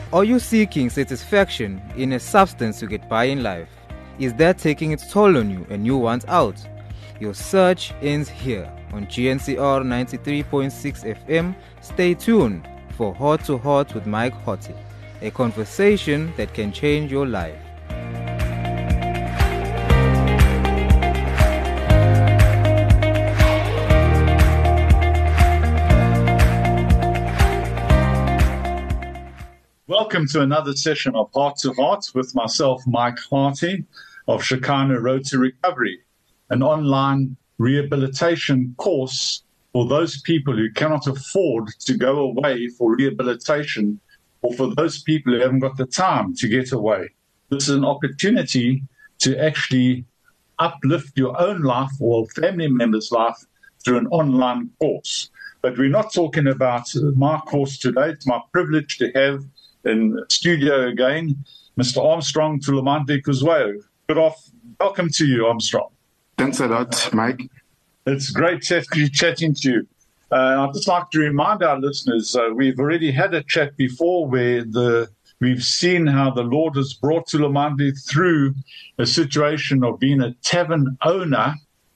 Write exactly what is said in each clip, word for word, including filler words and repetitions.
Are you seeking satisfaction in a substance to get by in life? Is that taking its toll on you and you want out? Your search ends here on G N C R ninety-three point six F M. Stay tuned for Heart to Heart with Mike Hotty, a conversation that can change your life. Welcome to another session of Heart to Heart with myself, Mike Harty of Shekinah Road to Recovery, an online rehabilitation course for those people who cannot afford to go away for rehabilitation, or for those people who haven't got the time to get away. This is an opportunity to actually uplift your own life or family member's life through an online course. But we're not talking about my course today. It's my privilege to have in studio again Mister Armstrong Tulamande Kuzwayo. Good off. Welcome to you, Armstrong. Thanks a lot, Mike. It's great chatting to you. Uh, I'd just like to remind our listeners, uh, we've already had a chat before where the we've seen how the Lord has brought Tulamande through a situation of being a tavern owner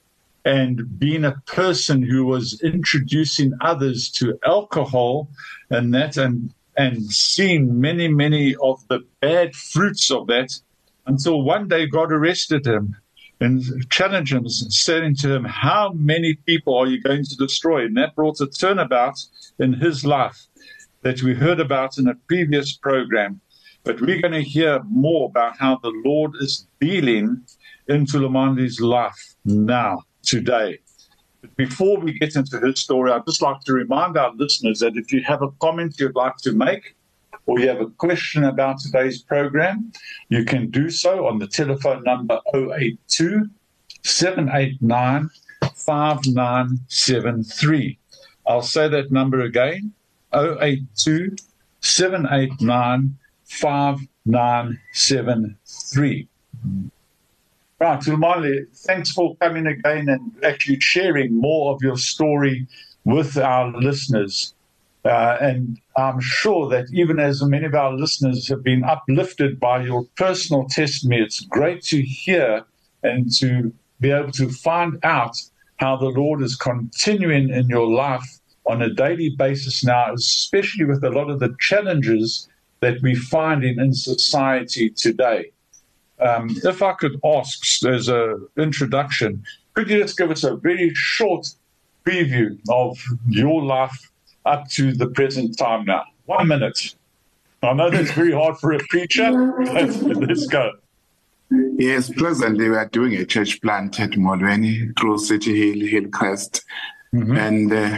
and being a person who was introducing others to alcohol and that, and and seeing many, many of the bad fruits of that, until one day God arrested him and challenged him, saying to him, how many people are you going to destroy? And that brought a turnabout in his life that we heard about in a previous program. But we're going to hear more about how the Lord is dealing in Tulamande's life now, today. But before we get into his story, I'd just like to remind our listeners that if you have a comment you'd like to make, or you have a question about today's program, you can do so on the telephone number zero eight two, seven eight nine, five nine seven three. I'll say that number again, zero eight two, seven eight nine, five nine seven three. Right, Tulamande, thanks for coming again and actually sharing more of your story with our listeners. Uh, and I'm sure that even as many of our listeners have been uplifted by your personal testimony, it's great to hear and to be able to find out how the Lord is continuing in your life on a daily basis now, especially with a lot of the challenges that we're finding in society today. Um, if I could ask as an introduction, could you just give us a very short preview of your life up to the present time now? One minute. I know that's very hard for a preacher, but let's go. Yes, presently we are doing a church plant at Molweni through City Hill, Hillcrest, mm-hmm. and uh,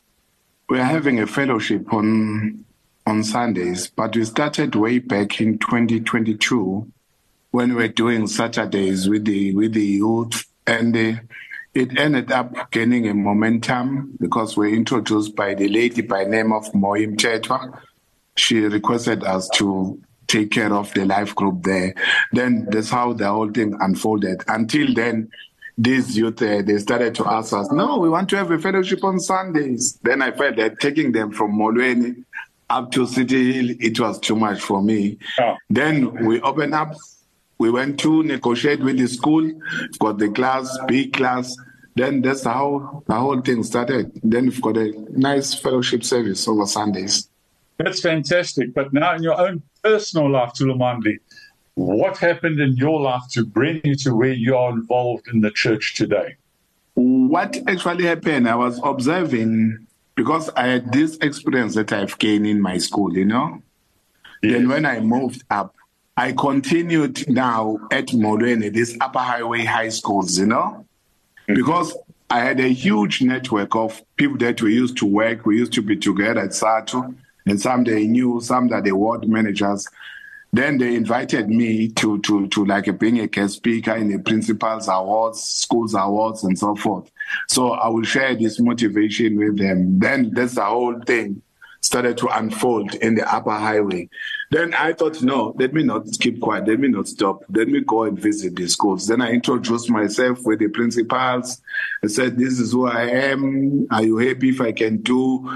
we are having a fellowship on on Sundays, but we started way back in twenty twenty-two when we were doing Saturdays with the with the youth, and uh, it ended up gaining a momentum because we were introduced by the lady by name of Moim Chetwa. She requested us to take care of the life group there. Then that's how the whole thing unfolded. Until then, these youth, uh, they started to ask us, no, we want to have a fellowship on Sundays. Then I felt that taking them from Molweni up to City Hill, it was too much for me. Oh. Then we opened up. We went to negotiate with the school, got the class, big class. Then that's how the whole thing started. Then we've got a nice fellowship service over Sundays. That's fantastic. But now in your own personal life, Tulamande, what happened in your life to bring you to where you are involved in the church today? What actually happened, I was observing, because I had this experience that I've gained in my school, you know. Yes. Then when I moved up, I continued now at Molweni, these upper highway high schools, you know, mm-hmm. because I had a huge network of people that we used to work. We used to be together at SATU, and some they knew, some that they ward managers. Then they invited me to, to, to like being a guest speaker in the principal's awards, schools awards, and so forth. So I will share this motivation with them. Then that's the whole thing started to unfold in the upper highway. Then I thought, no, let me not keep quiet. Let me not stop. Let me go and visit the schools. Then I introduced myself with the principals. I said, this is who I am. Are you happy if I can do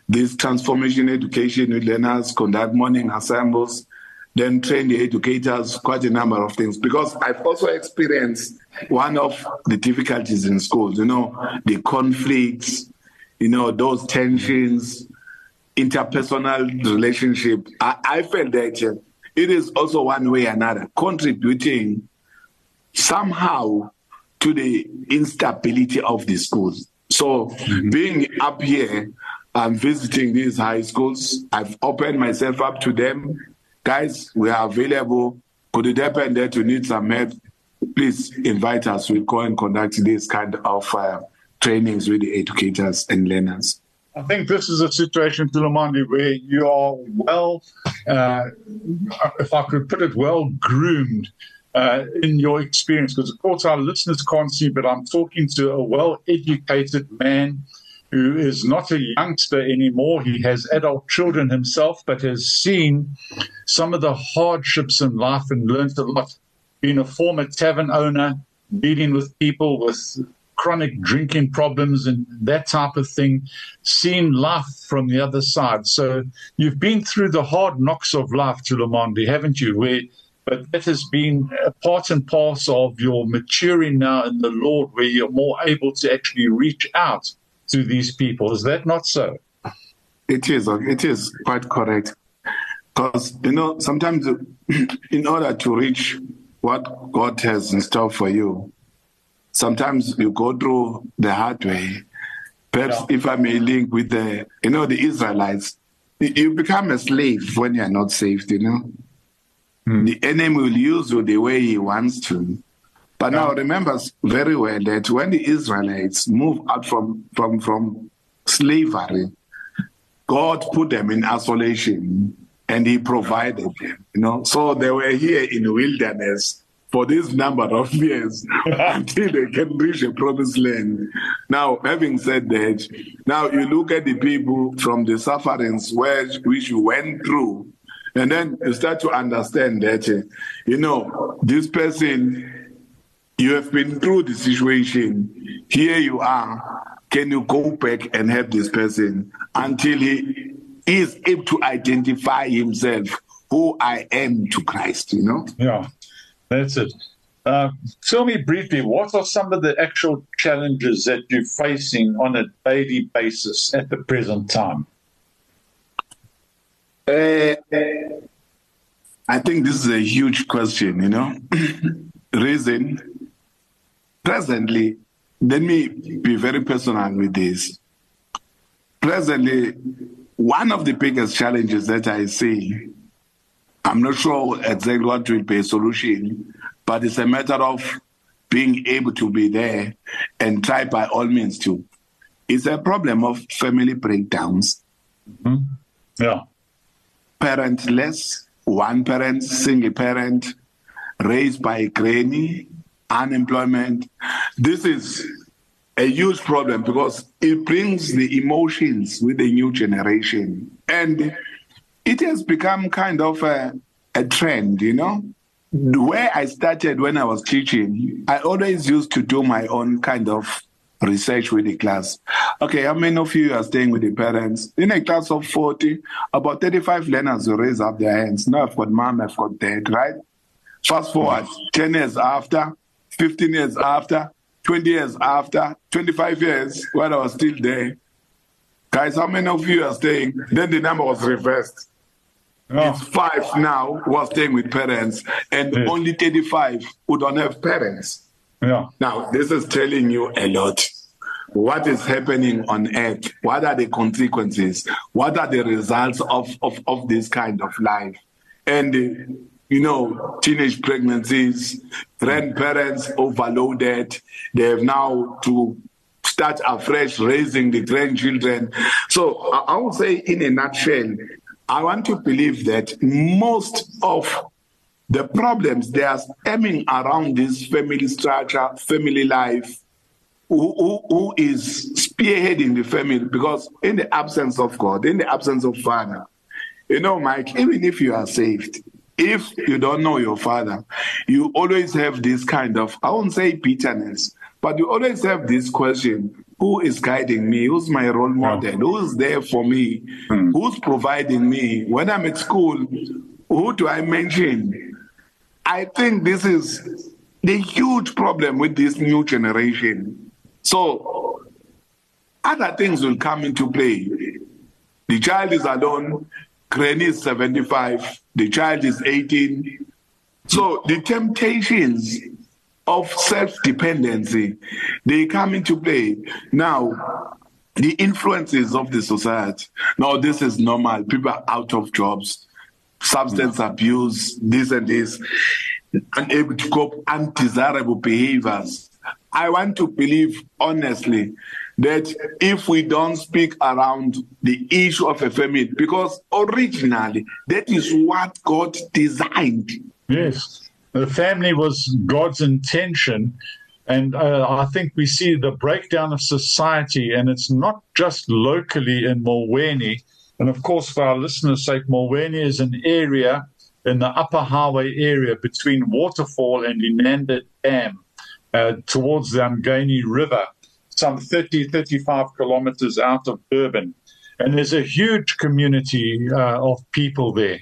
this transformation education with learners, conduct morning assemblies, then train the educators, quite a number of things. Because I've also experienced one of the difficulties in schools, you know, the conflicts, you know, those tensions, interpersonal relationship. I, I felt that uh, it is also one way or another contributing somehow to the instability of the schools. So mm-hmm. being up here and visiting these high schools, I've opened myself up to them. Guys, we are available. Could it happen that you need some help? Please invite us. We'll go and conduct this kind of uh, trainings with the educators and learners. I think this is a situation, Tulumandi, where you are well, uh, if I could put it, well groomed uh, in your experience. Because, of course, our listeners can't see, but I'm talking to a well-educated man who is not a youngster anymore. He has adult children himself, but has seen some of the hardships in life and learned a lot. Being a former tavern owner, dealing with people with chronic drinking problems and that type of thing, seeing life from the other side. So you've been through the hard knocks of life, Tulumandi, haven't you? Where, but that has been a part and parcel of your maturing now in the Lord, where you're more able to actually reach out to these people. Is that not so? It is. It is quite correct. Because, you know, sometimes in order to reach what God has in store for you, sometimes you go through the hard way. Perhaps yeah. if I may link with the, you know, the Israelites, you become a slave when you're not saved, you know. Hmm. The enemy will use you the way he wants to. But yeah. now remember very well that when the Israelites moved out from, from, from slavery, God put them in isolation and he provided them, you know. So they were here in the wilderness for this number of years until they can reach a promised land. Now, having said that, now you look at the people from the sufferings where, which you went through, and then you start to understand that, you know, this person, you have been through the situation, here you are, can you go back and help this person until he is able to identify himself, who I am to Christ, you know? Yeah. That's it. Uh, tell me briefly, what are some of the actual challenges that you're facing on a daily basis at the present time? Uh, I think this is a huge question, you know. Reason, presently, let me be very personal with this. Presently, one of the biggest challenges that I see, I'm not sure exactly what will be a solution, but it's a matter of being able to be there and try by all means to. It's a problem of family breakdowns. Mm-hmm. Yeah. Parentless, one parent, single parent, raised by a granny, unemployment. This is a huge problem because it brings the emotions with the new generation. And it has become kind of a, a trend, you know. Where I started when I was teaching, I always used to do my own kind of research with the class. Okay, how many of you are staying with the parents? In a class of forty, about thirty-five learners will raise up their hands. Now I've got mom, I've got dad, right? Fast forward, ten years after, fifteen years after, twenty years after, twenty-five years, while I was still there. Guys, how many of you are staying? Then the number was reversed. Oh. It's five now who are staying with parents, and yes. only thirty-five who don't have parents. Yeah. Now, this is telling you a lot. What is happening on earth? What are the consequences? What are the results of, of, of this kind of life? And, uh, you know, teenage pregnancies, grandparents overloaded. They have now to start afresh raising the grandchildren. So I, I would say in a nutshell, I want to believe that most of the problems, they are stemming around this family structure, family life, who, who, who is spearheading the family, because in the absence of God, in the absence of Father, you know, Mike, even if you are saved, if you don't know your Father, you always have this kind of, I won't say bitterness, but you always have this question, who is guiding me, who's my role model, yeah. who's there for me, mm. who's providing me. When I'm at school, who do I mention? I think this is the huge problem with this new generation. So other things will come into play. The child is alone, granny is seventy-five, the child is eighteen. So the temptations of self-dependency, they come into play. Now, the influences of the society. Now, this is normal. People are out of jobs, substance abuse, this and this, unable to cope, undesirable behaviors. I want to believe, honestly, that if we don't speak around the issue of a family, because originally, that is what God designed. Yes. The family was God's intention, and uh, I think we see the breakdown of society, and it's not just locally in Mulweni. And, of course, for our listeners' sake, Mulweni is an area in the upper highway area between Waterfall and Inanda Dam uh, towards the Umgeni River, some thirty, thirty-five kilometers out of Durban. And there's a huge community uh, of people there.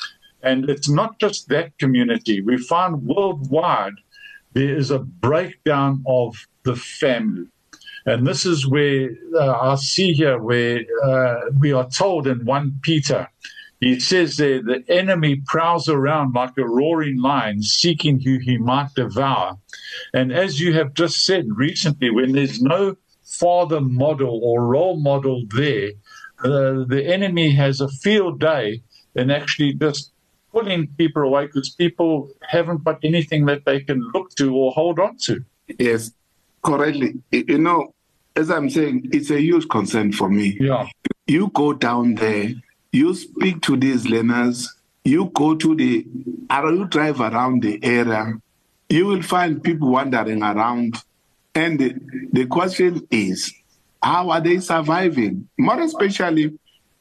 And it's not just that community. We find worldwide there is a breakdown of the family. And this is where uh, I see here where uh, we are told in First Peter, he says there, the enemy prowls around like a roaring lion, seeking who he might devour. And as you have just said recently, when there's no father model or role model there, uh, the enemy has a field day and actually just pulling people away because people haven't got anything that they can look to or hold on to. Yes, correctly. You know, as I'm saying, it's a huge concern for me. Yeah. You go down there, you speak to these learners, you go to the, or you drive around the area, you will find people wandering around. And the, the question is, how are they surviving? More especially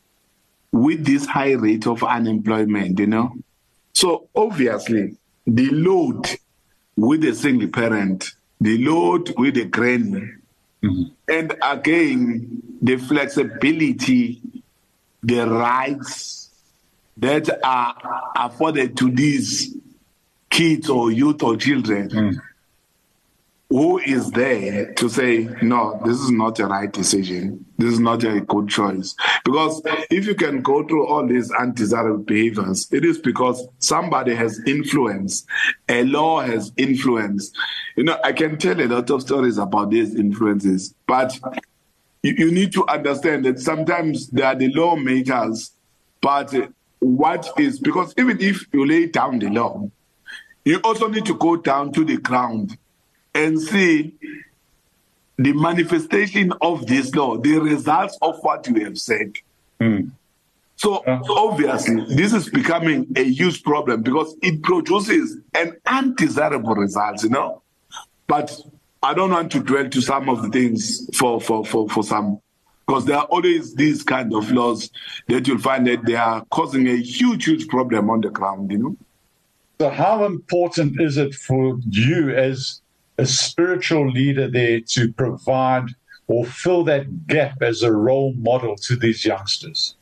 with this high rate of unemployment, you know. So obviously, the load with a single parent, the load with a granny, mm-hmm. and again, the flexibility, the rights that are afforded to these kids or youth or children, mm. who is there to say, no, this is not a right decision. This is not a good choice. Because if you can go through all these undesirable behaviors, it is because somebody has influence. A law has influence. You know, I can tell a lot of stories about these influences, but you, you need to understand that sometimes they are the lawmakers, but what is, because even if you lay down the law, you also need to go down to the ground and see the manifestation of this law, the results of what you have said. Mm. So obviously, this is becoming a huge problem because it produces an undesirable result, you know. But I don't want to dwell to some of the things for, for, for, for some, because there are always these kind of laws that you'll find that they are causing a huge, huge problem on the ground, you know. So how important is it for you as a spiritual leader there to provide or fill that gap as a role model to these youngsters?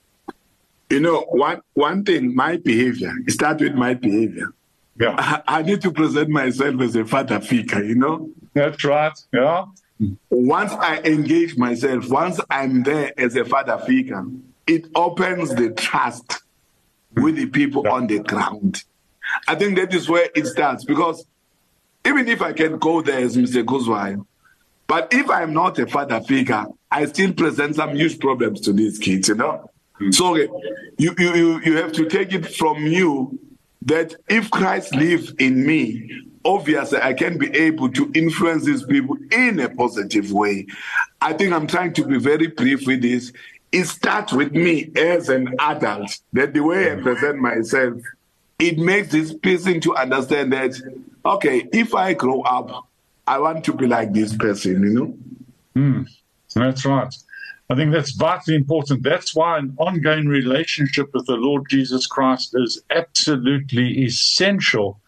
You know, one one thing, my behavior, it starts with my behavior. Yeah. I, I need to present myself as a father figure, you know? That's right, yeah. Once I engage myself, once I'm there as a father figure, it opens the trust with the people yeah. on the ground. I think that is where it starts, because even if I can go there as Mister Guzwai, but if I'm not a father figure, I still present some huge problems to these kids, you know? Mm. So you, you, you have to take it from you that if Christ lives in me, obviously I can be able to influence these people in a positive way. I think I'm trying to be very brief with this. It starts with me as an adult, that the way I present myself, it makes this person to understand that, okay, if I grow up, I want to be like this person, you know? Mm, that's right. I think that's vitally important. That's why an ongoing relationship with the Lord Jesus Christ is absolutely essential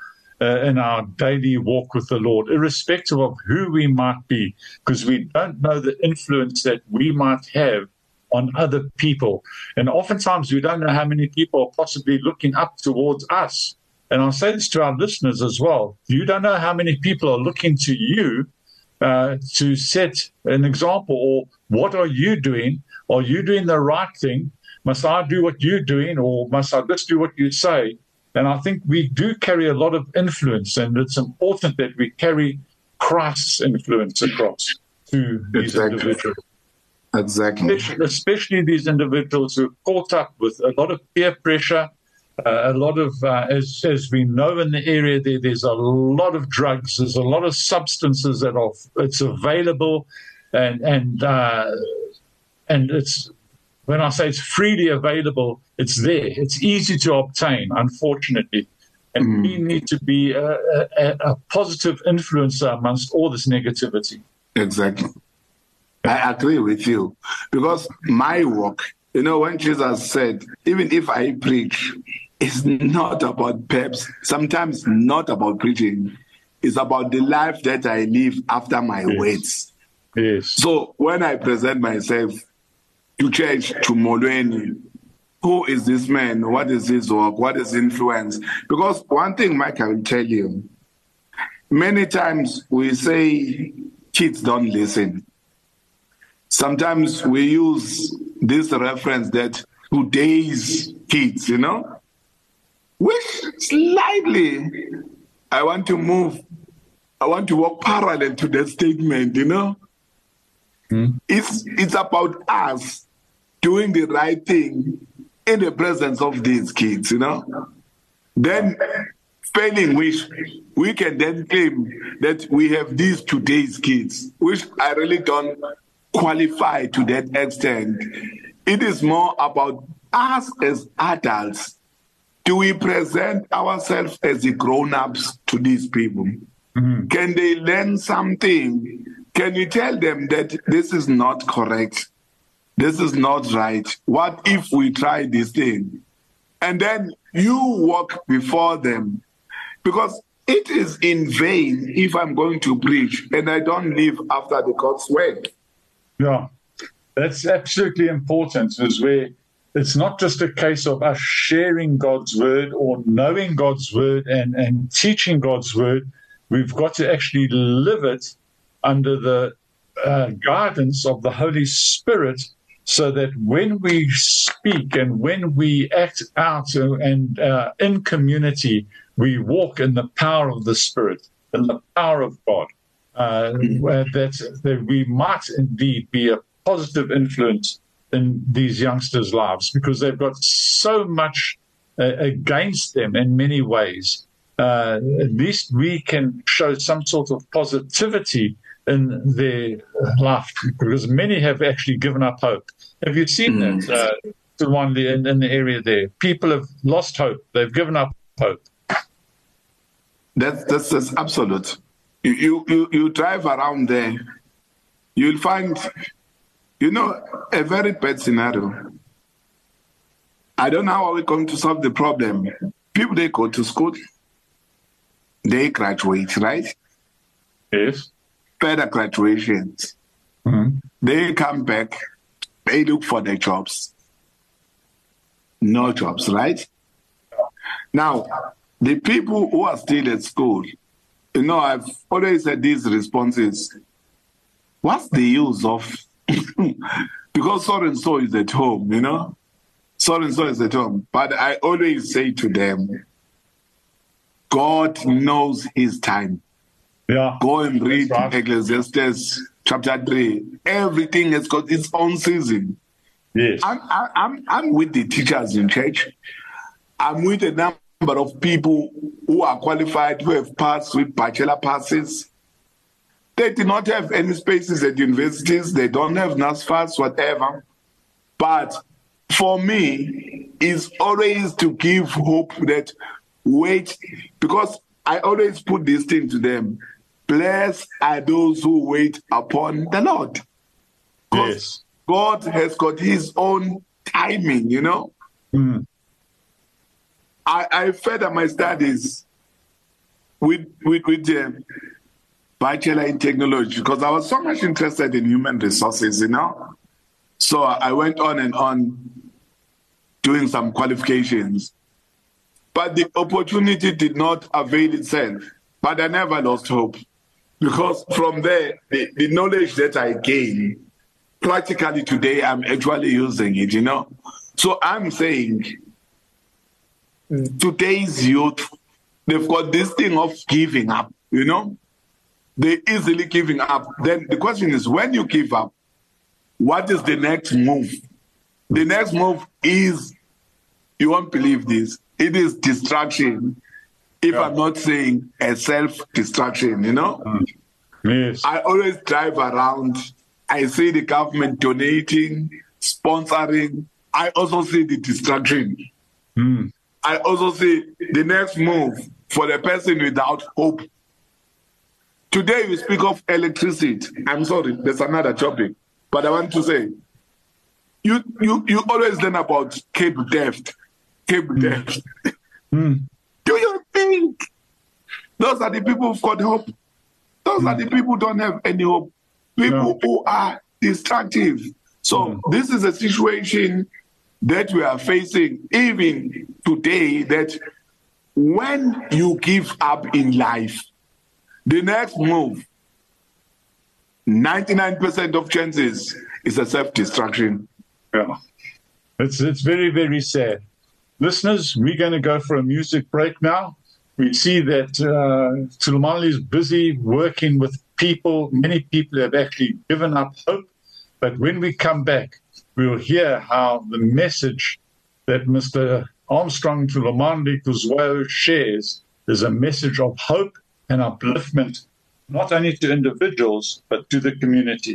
uh, in our daily walk with the Lord, irrespective of who we might be, because we don't know the influence that we might have on other people. And oftentimes we don't know how many people are possibly looking up towards us. And I'll say this to our listeners as well. You don't know how many people are looking to you uh, to set an example, or what are you doing? Are you doing the right thing? Must I do what you're doing, or must I just do what you say? And I think we do carry a lot of influence, and it's important that we carry Christ's influence across to these Exactly. individuals. Exactly. Especially, especially these individuals who are caught up with a lot of peer pressure, uh, a lot of, uh, as, as we know in the area, there, there's a lot of drugs, there's a lot of substances that are it's available, and and uh, and it's, when I say it's freely available, it's there. It's easy to obtain, unfortunately. And mm. we need to be a, a, a positive influencer amongst all this negativity. Exactly. I agree with you. Because my work, you know, when Jesus said, even if I preach, it's not about perhaps, sometimes not about preaching. It's about the life that I live after my yes. words. Yes. So when I present myself to church, to Molweni, who is this man? What is his work? What is influence? Because one thing, Mike, I will tell you, many times we say kids don't listen. Sometimes we use this reference that today's kids, you know, which slightly, I want to move, I want to walk parallel to that statement, you know. Mm. It's, it's about us doing the right thing in the presence of these kids, you know. Then, failing which, we can then claim that we have these today's kids, which I really don't qualify to that extent. It is more about us as adults. Do we present ourselves as the grown-ups to these people? Mm-hmm. Can they learn something? Can we tell them that this is not correct? This is not right. What if we try this thing? And then you walk before them. Because it is in vain if I'm going to preach and I don't live after the God's word. Yeah, that's absolutely important, is where it's not just a case of us sharing God's word or knowing God's word and, and teaching God's word. We've got to actually live it under the uh, guidance of the Holy Spirit, so that when we speak and when we act out and uh, in community, we walk in the power of the Spirit, in the power of God. Uh, that, that we might indeed be a positive influence in these youngsters' lives, because they've got so much uh, against them in many ways. Uh, at least we can show some sort of positivity in their life, because many have actually given up hope. Have you seen mm. that uh, one in, in the area there? People have lost hope. They've given up hope. That's, that's, that's absolute. You, you, you drive around there, you'll find, you know, a very bad scenario. I don't know how we're going to solve the problem. People, they go to school, they graduate, right? Yes. Better graduations. Mm-hmm. They come back, they look for their jobs. No jobs, right? Now, the people who are still at school, you know, I've always had these responses. What's the use of, because so-and-so is at home, you know? So-and-so is at home. But I always say to them, God knows his time. Yeah. Go and read right. Ecclesiastes chapter three. Everything has got its own season. Yes. I'm, I'm, I'm with the teachers in church. I'm with a number of people who are qualified, who have passed with bachelor passes. They do not have any spaces at universities. They don't have NASFAS, whatever. But for me, it's always to give hope that wait, because I always put this thing to them. Blessed are those who wait upon the Lord. Because yes. God has got his own timing, you know. Mm. I, I further my studies. with with with uh, bachelor in technology because I was so much interested in human resources, you know. So I went on and on doing some qualifications, but the opportunity did not avail itself. But I never lost hope because from there, the, the knowledge that I gained, practically today, I'm actually using it, you know. So I'm saying today's youth, they've got this thing of giving up, you know. They're easily giving up. Then the question is, when you give up, what is the next move? The next move is, you won't believe this, it is distraction. If yeah. I'm not saying a self-destruction, you know? Mm. Yes. I always drive around. I see the government donating, sponsoring. I also see the distraction. Mm. I also see the next move for the person without hope. Today we speak of electricity. I'm sorry, there's another topic. But I want to say, you you, you always learn about cable theft. Cable Mm. theft. Mm. Do you think those are the people who've got hope? Those mm. are the people who don't have any hope. People No. who are destructive. So Mm. this is a situation that we are facing even today, that when you give up in life, the next move, ninety-nine percent of chances is a self-destruction. Yeah. It's, it's very, very sad. Listeners, we're going to go for a music break now. We see that uh, Thulamali is busy working with people. Many people have actually given up hope. But when we come back, we'll hear how the message that Mister Armstrong Thulamali Kuzwayo shares is a message of hope and upliftment, not only to individuals, but to the community.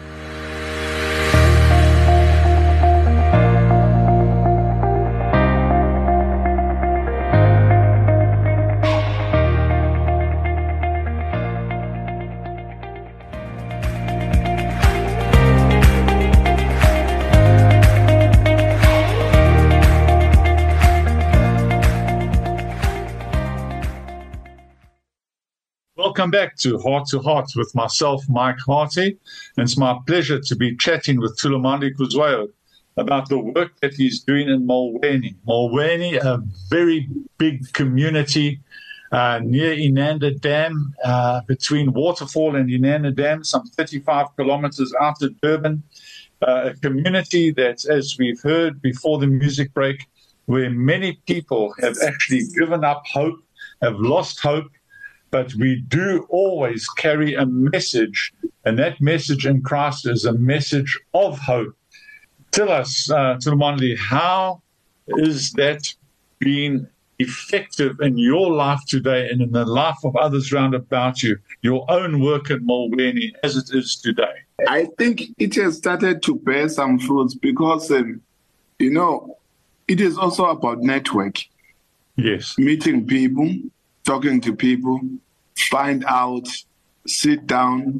Welcome back to Heart to Heart with myself, Mike Harty. And it's my pleasure to be chatting with Thulamali Kuzwayo about the work that he's doing in Mulweni. Mulweni, a very big community uh, near Inanda Dam, uh, between Waterfall and Inanda Dam, some thirty-five kilometers out of Durban. Uh, a community that, as we've heard before the music break, where many people have actually given up hope, have lost hope, but we do always carry a message, and that message in Christ is a message of hope. Tell us, uh, Thulamali, how is that being effective in your life today and in the life of others round about you, your own work at Mulweni as it is today? I think it has started to bear some fruits because, um, you know, it is also about network. Yes. Meeting people, talking to people, find out, sit down,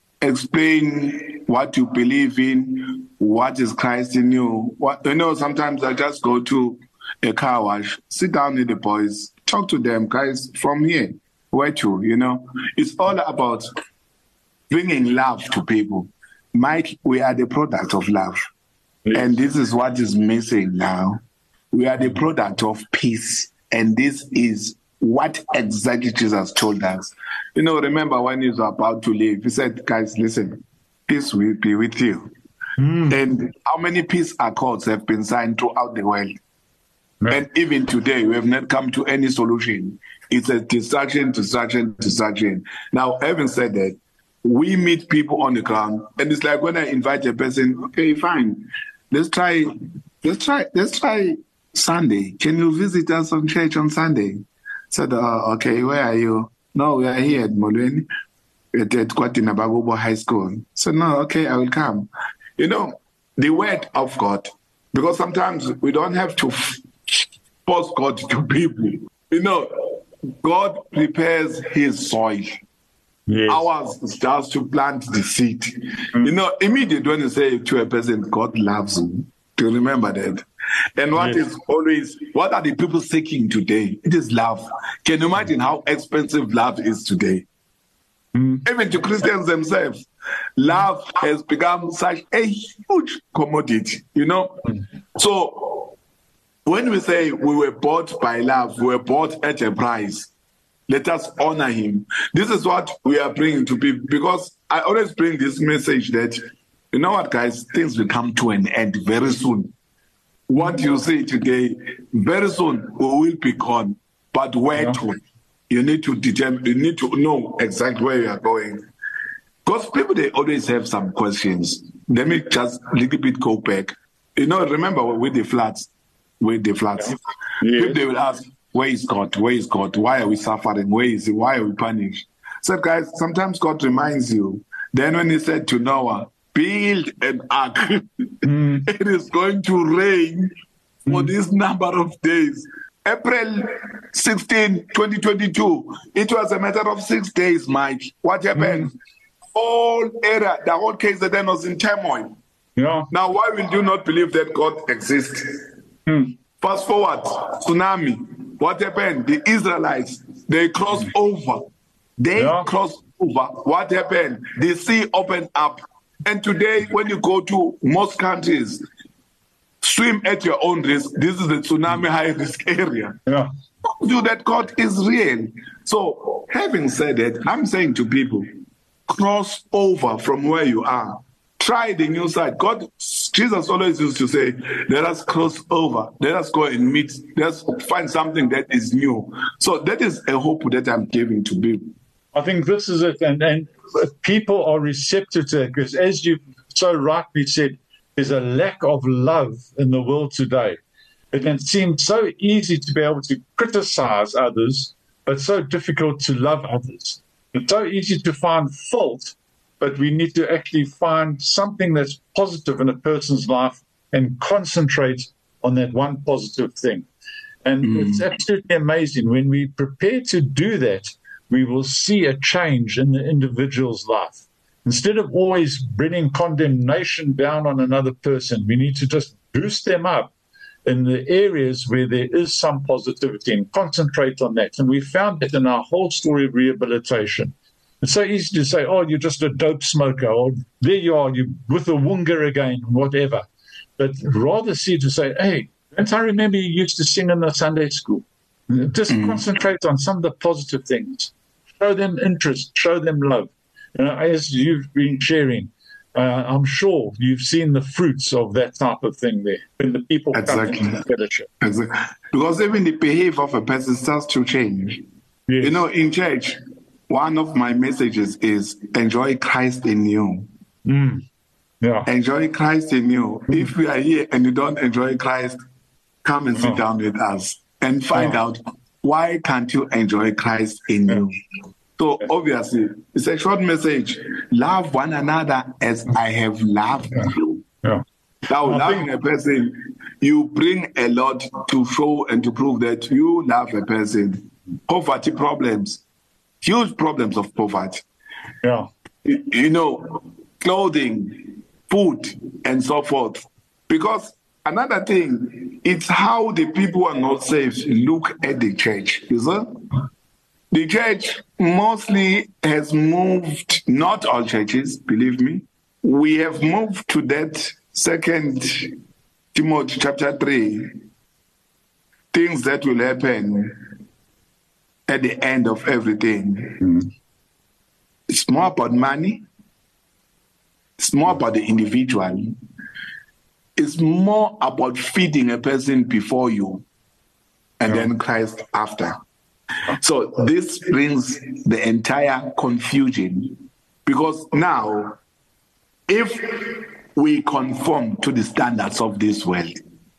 explain what you believe in, what is Christ in you. What, you know, sometimes I just go to a car wash, sit down with the boys, talk to them, guys, from here, where to, you know. It's all about bringing love to people. Mike, we are the product of love. Yes. And this is what is missing now. We are the product of peace. And this is what exactly Jesus told us. You know, remember when he was about to leave, he said, guys, listen, peace will be with you. Mm. And how many peace accords have been signed throughout the world? Right. And even today, we have not come to any solution. It's a distraction, distraction, distraction. Now, having said that, we meet people on the ground, and it's like when I invite a person, okay, fine, let's try, let's try, let's try Sunday. Can you visit us on church on Sunday? Said, oh, okay, where are you? No, we are here at Mulweni, at, at Kwatinabagobo High School. So, no, okay, I will come. You know, the word of God, because sometimes we don't have to force God to people. You know, God prepares his soil. Yes. Ours is just to plant the seed. Mm. You know, immediately when you say to a person, God loves you, to remember that. And what Yes. is always, what are the people seeking today? It is love. Can you imagine how expensive love is today? Mm. Even to Christians themselves, love has become such a huge commodity, you know? Mm. So when we say we were bought by love, we were bought at a price, let us honor him. This is what we are bringing to people, because I always bring this message that, you know what, guys, things will come to an end very soon. What you say today, very soon we will be gone. But where yeah. to? You need to determine, you need to know exactly where you are going. Because people, they always have some questions. Let me just a little bit go back. You know, remember with the floods, with the floods, yeah. people, they will ask, where is God? Where is God? Why are we suffering? Where is he? Why are we punished? So guys, sometimes God reminds you. Then when he said to Noah, build an ark, mm. it is going to rain for mm. this number of days. April sixteenth, twenty twenty-two, it was a matter of six days, Mike. What happened? Mm. All area, the whole case that then was in turmoil. Yeah. Now, why will you not believe that God exists? Mm. Fast forward, tsunami. What happened? The Israelites, they crossed over. They yeah. crossed over. What happened? The sea opened up. And today, when you go to most countries, swim at your own risk. This is the tsunami high-risk area. Yeah. Do that God is real. So, having said that, I'm saying to people, cross over from where you are. Try the new side. God, Jesus always used to say, let us cross over. Let us go and meet. Let us find something that is new. So that is a hope that I'm giving to people. I think this is it. And, and people are receptive to it because, as you so rightly said, there's a lack of love in the world today. It can seem so easy to be able to criticize others, but so difficult to love others. It's so easy to find fault, but we need to actually find something that's positive in a person's life and concentrate on that one positive thing. And mm. it's absolutely amazing. When we prepare to do that, we will see a change in the individual's life. Instead of always bringing condemnation down on another person, we need to just boost them up in the areas where there is some positivity and concentrate on that. And we found that in our whole story of rehabilitation. It's so easy to say, oh, you're just a dope smoker, or there you are, you're with a woonga again, whatever. But rather see to say, hey, don't I remember you used to sing in the Sunday school? Just mm. concentrate on some of the positive things. Show them interest, show them love. You know, as you've been sharing, uh, I'm sure you've seen the fruits of that type of thing there when the people exactly. come into fellowship. Exactly. Because even the behavior of a person starts to change. Yes. You know, in church, one of my messages is enjoy Christ in you. Mm. Yeah. Enjoy Christ in you. Mm. If we are here and you don't enjoy Christ, come and sit oh. down with us and find oh. out why can't you enjoy Christ in yeah. you. So obviously, it's a short message. Love one another as I have loved yeah. you. Yeah. Now, I loving think... a person, you bring a lot to show and to prove that you love a person. Poverty problems. Huge problems of poverty. Yeah. You, you know, clothing, food, and so forth. Because another thing, it's how the people who are not saved look at the church. You see? The church mostly has moved, not all churches, believe me. We have moved to that second Timothy chapter three, things that will happen at the end of everything. Mm-hmm. It's more about money. It's more about the individual. It's more about feeding a person before you and yeah. then Christ after. So this brings the entire confusion, because now if we conform to the standards of this world,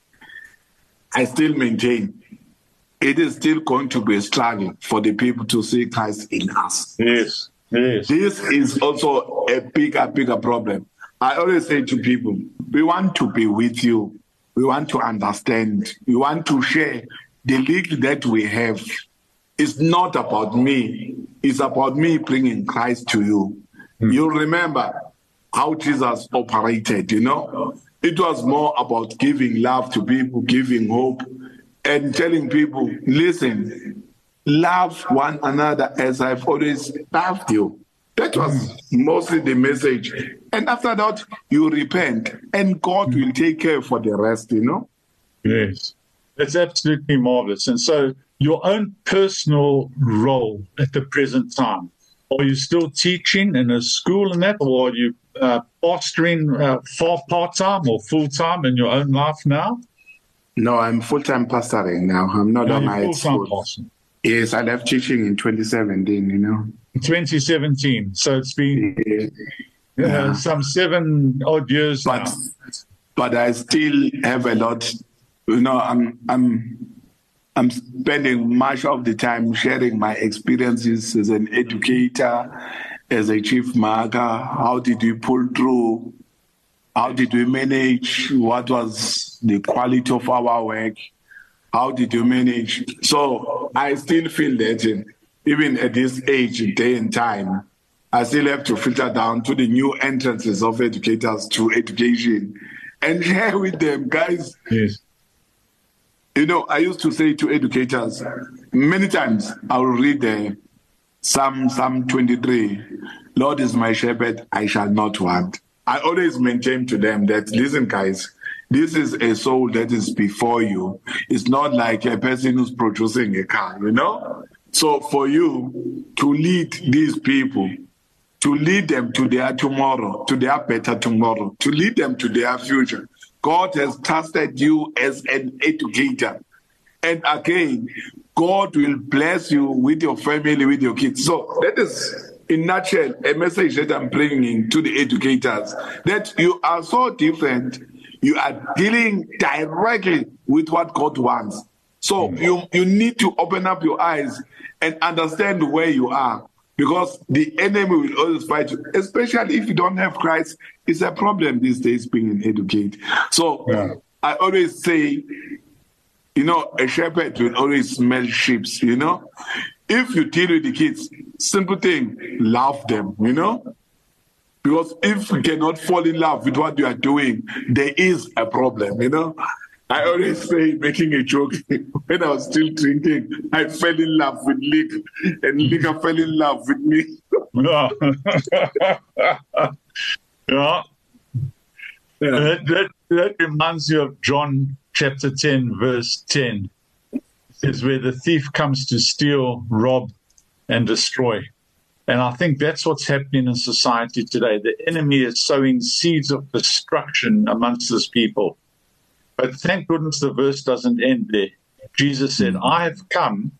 I still maintain it is still going to be a struggle for the people to see Christ in us. Yes, yes. This is also a bigger, bigger problem. I always say to people, we want to be with you. We want to understand. We want to share the little that we have. It's not about me. It's about me bringing Christ to you. Mm. You remember how Jesus operated, you know? It was more about giving love to people, giving hope, and telling people, listen, love one another as I've always loved you. That was mostly the message. And after that, you repent, and God will take care for the rest, you know? Yes, that's absolutely marvelous. And so your own personal role at the present time, are you still teaching in a school and that, or are you uh, pastoring uh, for part-time or full-time in your own life now? No, I'm full-time pastoring now. I'm not on my school. Pastor. Yes, I left teaching in twenty seventeen, you know. twenty seventeen, so it's been yeah. uh, some seven odd years but, now. But I still have a lot, you know, I'm I'm I'm spending much of the time sharing my experiences as an educator, as a chief marker. How did we pull through? How did we manage? What was the quality of our work? How did you manage? So I still feel that in, even at this age, day and time, I still have to filter down to the new entrances of educators to education and share with them, guys. Yes. You know, I used to say to educators, many times I will read the Psalm, Psalm twenty-three, Lord is my shepherd, I shall not want. I always maintain to them that, listen, guys, this is a soul that is before you. It's not like a person who's producing a car, you know? So for you to lead these people, to lead them to their tomorrow, to their better tomorrow, to lead them to their future, God has trusted you as an educator. And again, God will bless you with your family, with your kids. So that is, in a nutshell, a message that I'm bringing to the educators, that you are so different. You are dealing directly with what God wants. So mm-hmm. you, you need to open up your eyes and understand where you are, because the enemy will always fight you, especially if you don't have Christ. It's a problem these days being an educator. So yeah. I always say, you know, a shepherd will always smell sheep, you know. If you deal with the kids, simple thing, love them, you know. Because if you cannot fall in love with what you are doing, there is a problem, you know. I always say, making a joke, when I was still drinking, I fell in love with liquor, and liquor fell in love with me. No. yeah. Yeah. That, that, that reminds you of John chapter ten, verse ten. It says, where the thief comes to steal, rob, and destroy. And I think that's what's happening in society today. The enemy is sowing seeds of destruction amongst his people. But thank goodness the verse doesn't end there. Jesus said, I have come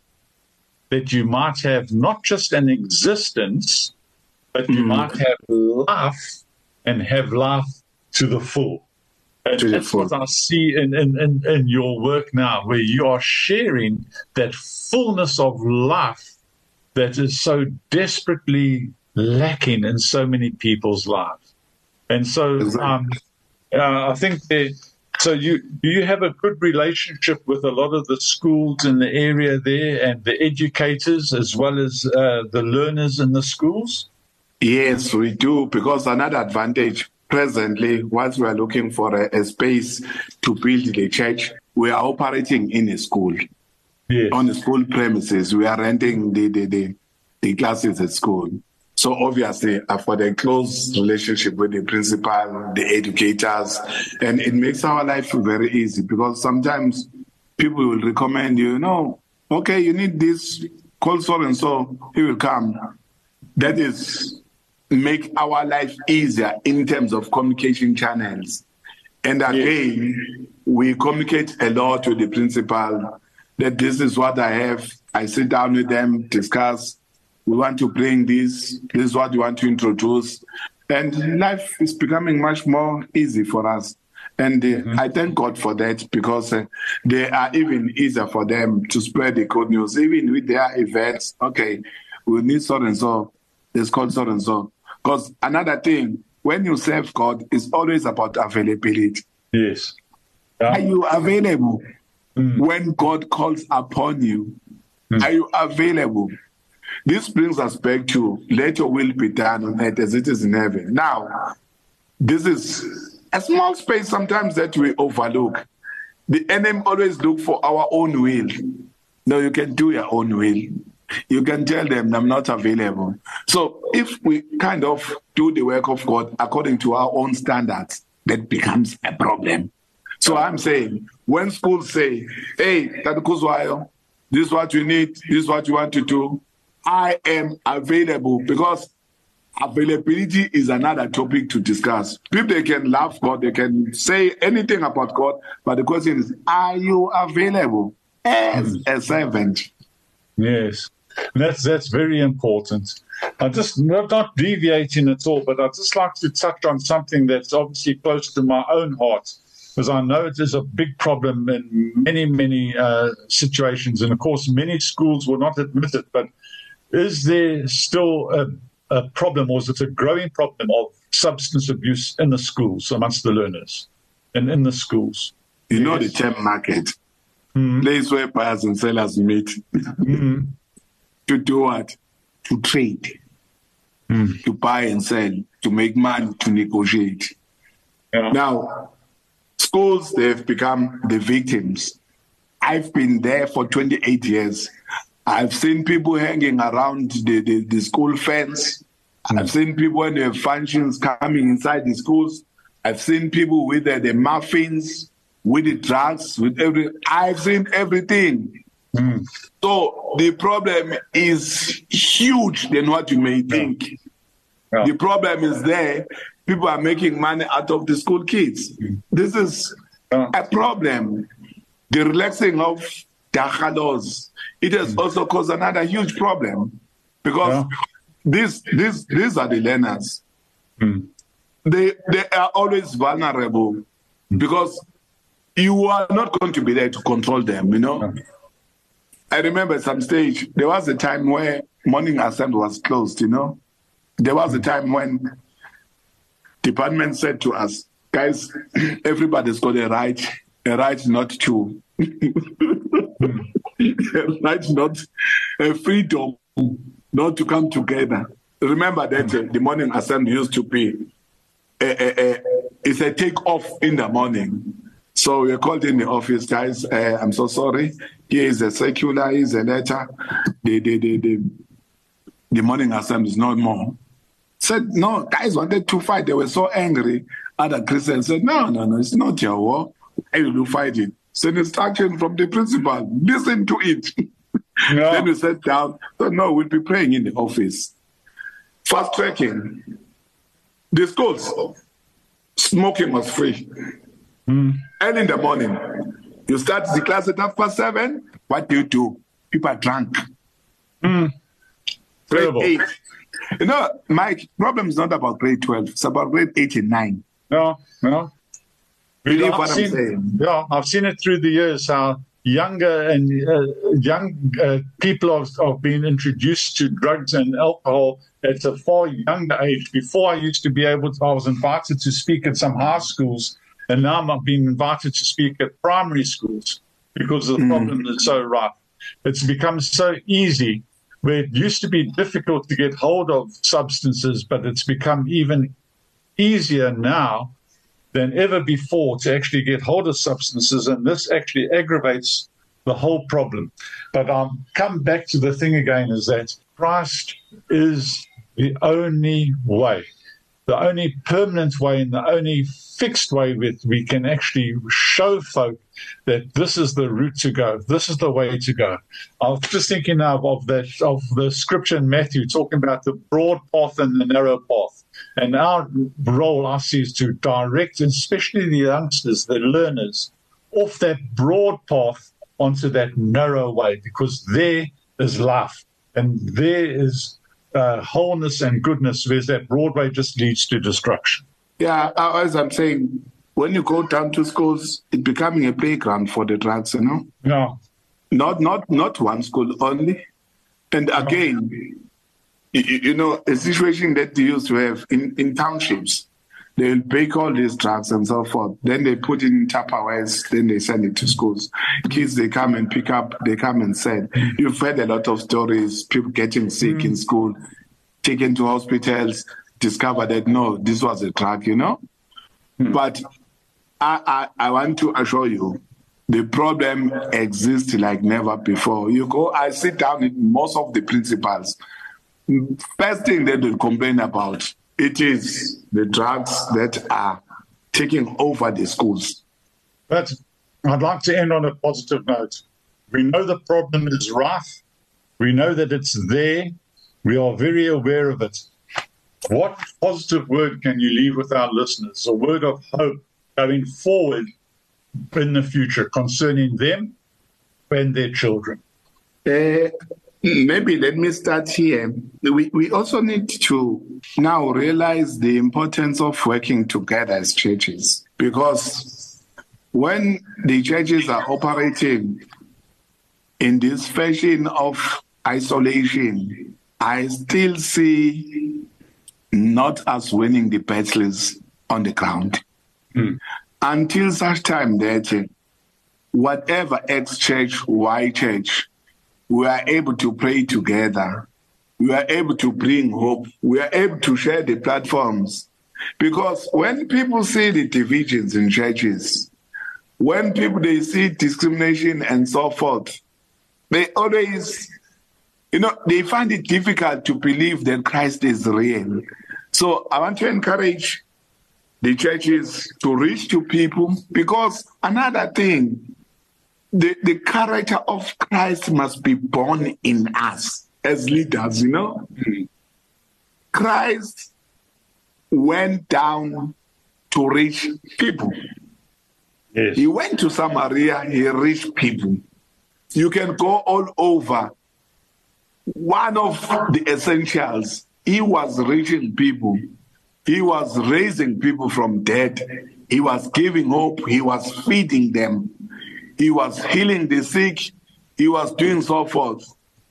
that you might have not just an existence, but you mm. might have life and have life to the full. And to that's what I see in, in, in, in your work now, where you are sharing that fullness of life that is so desperately lacking in so many people's lives. And so um, uh, I think that, so you do you have a good relationship with a lot of the schools in the area there and the educators as well as uh, the learners in the schools? Yes, we do, because another advantage presently, once we are looking for a, a space to build the church, we are operating in a school. Yes. On the school premises, we are renting the, the, the, the classes at school. So obviously, I've got a close relationship with the principal, the educators, and it makes our life very easy, because sometimes people will recommend you, no, okay, you need this, call so and so, he will come. That is make our life easier in terms of communication channels. And again, yes. we communicate a lot with the principal, that this is what I have. I sit down with them, discuss. We want to bring this. This is what we want to introduce. And life is becoming much more easy for us. And uh, mm-hmm. I thank God for that, because uh, they are even easier for them to spread the good news, even with their events. Okay, we need so and so. It's called so and so. Because another thing, when you serve God, it's always about availability. Yes. Yeah. Are you available? Mm. When God calls upon you, mm. are you available? This brings us back to let your will be done on earth as it is in heaven. Now, this is a small space sometimes that we overlook. The enemy always look for our own will. No, you can do your own will. You can tell them I'm not available. So if we kind of do the work of God according to our own standards, that becomes a problem. So I'm saying, when schools say, hey, Tata Kuzwayo, this is what you need, this is what you want to do, I am available, because availability is another topic to discuss. People, they can love God, they can say anything about God, but the question is, are you available as a servant? Yes, that's that's very important. I just not, not deviating at all, but I'd just like to touch on something that's obviously close to my own heart, because I know it is a big problem in many, many uh, situations. And, of course, many schools will not admit it, but is there still a, a problem, or is it a growing problem of substance abuse in the schools amongst the learners and in the schools? You yes. know the term market. Mm-hmm. Place where buyers and sellers meet. Mm-hmm. To do what? To trade. Mm. To buy and sell. To make money. To negotiate. Yeah. Now, schools, they've become the victims. I've been there for twenty-eight years. I've seen people hanging around the, the, the school fence. Mm. I've seen people when they have functions coming inside the schools. I've seen people with the, the muffins, with the drugs, with every. I've seen everything. Mm. So the problem is huge than what you may think. Yeah. Yeah. The problem is there. People are making money out of the school kids. Mm. This is yeah. a problem. The relaxing of Dacha laws, it has mm. also caused another huge problem, because yeah. these these these are the learners. Mm. They they are always vulnerable mm. because you are not going to be there to control them. You know. Yeah. I remember at some stage there was a time where morning assembly was closed. You know, there was mm. a time when department said to us, guys, everybody's got a right, a right not to, a right not, a freedom not to come together. Remember that uh, the morning assembly used to be, a, a, a, it's a take off in the morning. So we called in the office, guys, uh, I'm so sorry. Here is a circular, here is a letter. The, the, the, the, the morning assembly is not more. Said, no, guys wanted to fight. They were so angry. Other Christians said, no, no, no, it's not your war. Why will you fight it? It's an instruction from the principal. Listen to it. No. Then we sat down. So, no, we'll be praying in the office. Fast tracking. The schools, smoking was free. Mm. Early in the morning, you start the class at half past seven. What do you do? People are drunk. Mm. Grade eight. You know, Mike, problem is not about grade twelve. It's about grade eight and nine. No, no. Believe I've what seen, I'm saying. Yeah, I've seen it through the years how younger and uh, young uh, people have, have been introduced to drugs and alcohol at a far younger age. Before I used to be able to, I was invited to speak at some high schools, and now I'm being invited to speak at primary schools because the mm. problem is so rough. It's become so easy, where it used to be difficult to get hold of substances, but it's become even easier now than ever before to actually get hold of substances, and this actually aggravates the whole problem. But I'll come back to the thing again, is that Christ is the only way, the only permanent way and the only fixed way that we can actually show folk that this is the route to go. This is the way to go. I was just thinking now of that, of the scripture in Matthew talking about the broad path and the narrow path. And our role, I see, is to direct, especially the youngsters, the learners, off that broad path onto that narrow way, because there is life and there is uh, wholeness and goodness, whereas that broad way just leads to destruction. Yeah, as I'm saying, when you go down to schools, it's becoming a playground for the drugs, you know? No. Not not not one school only. And again, no. you, you know, a situation that they used to have in, in townships, they'll bake all these drugs and so forth. Then they put it in Tupperwares, then they send it to schools. Kids, they come and pick up, they come and sell. You've heard a lot of stories, people getting sick mm. in school, taken to hospitals, discover that, no, this was a drug, you know? Hmm. But I, I, I want to assure you, the problem exists like never before. You go, I sit down with most of the principals. First thing they will complain about, it is the drugs that are taking over the schools. But I'd like to end on a positive note. We know the problem is rife. We know that it's there. We are very aware of it. What positive word can you leave with our listeners? A word of hope going forward in the future concerning them and their children? Uh, maybe let me start here. We, we also need to now realize the importance of working together as churches, because when the churches are operating in this fashion of isolation, I still see not us winning the battles on the ground. Mm. Until such time that whatever X church, Y church, we are able to pray together, we are able to bring hope, we are able to share the platforms. Because when people see the divisions in churches, when people they see discrimination and so forth, they always, you know, they find it difficult to believe that Christ is real. So I want to encourage the churches to reach to people, because another thing, the, the character of Christ must be born in us as leaders, you know. Christ went down to reach people. Yes. He went to Samaria, he reached people. You can go all over. One of the essentials, he was reaching people. He was raising people from dead. He was giving hope. He was feeding them. He was healing the sick. He was doing so forth.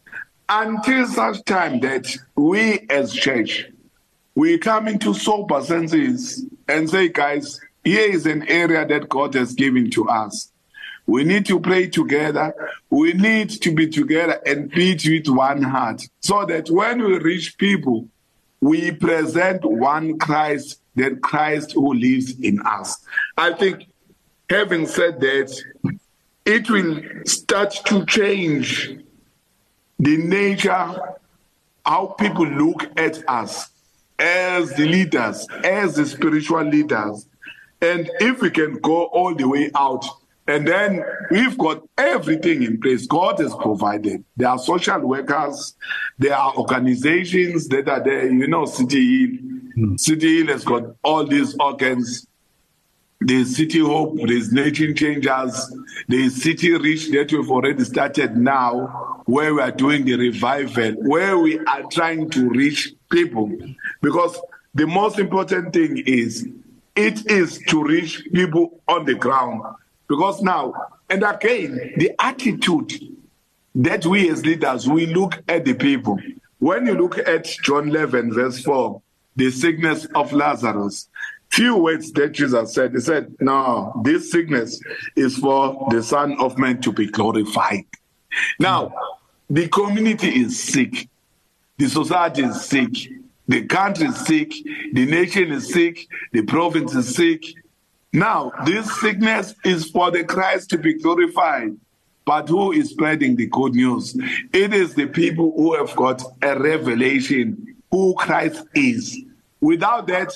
Until such time that we as church, we come into sober senses and say, guys, here is an area that God has given to us. We need to pray together. We need to be together and beat with one heart, so that when we reach people, we present one Christ, that Christ who lives in us. I think, having said that, it will start to change the nature, how people look at us as the leaders, as the spiritual leaders. And if we can go all the way out, and then we've got everything in place. God has provided. There are social workers. There are organizations that are there. You know, City Hill. Mm. City Hill has got all these organs. There's City Hope. There's Nation Changers. There's City Reach that we've already started now, where we are doing the revival, where we are trying to reach people. Because the most important thing is, it is to reach people on the ground. Because now, and again, the attitude that we as leaders, we look at the people. When you look at John eleven, verse four, the sickness of Lazarus, few words that Jesus said. He said, no, this sickness is for the Son of Man to be glorified. Now, the community is sick. The society is sick. The country is sick. The nation is sick. The province is sick. Now, this sickness is for the Christ to be glorified. But who is spreading the good news? It is the people who have got a revelation who Christ is. Without that,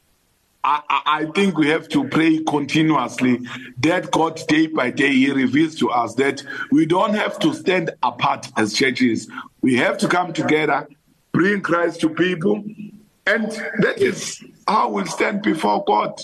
I, I think we have to pray continuously that God, day by day, He reveals to us that we don't have to stand apart as churches. We have to come together, bring Christ to people, and that is how we'll stand before God.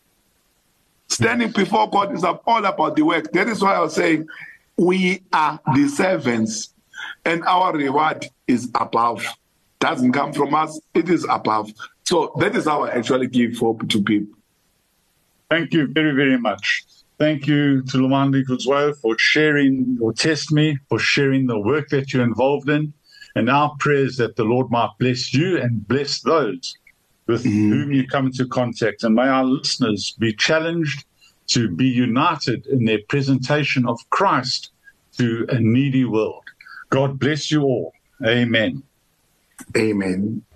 Standing before God is all about the work. That is why I was saying we are the servants, and our reward is above. Doesn't come from us, it is above. So that is how I actually give hope to people. Thank you very, very much. Thank you to Lumandi Kudzwayo for sharing your testimony, for sharing the work that you're involved in, and our prayers that the Lord might bless you and bless those with mm-hmm. whom you come into contact. And may our listeners be challenged to be united in their presentation of Christ to a needy world. God bless you all. Amen. Amen.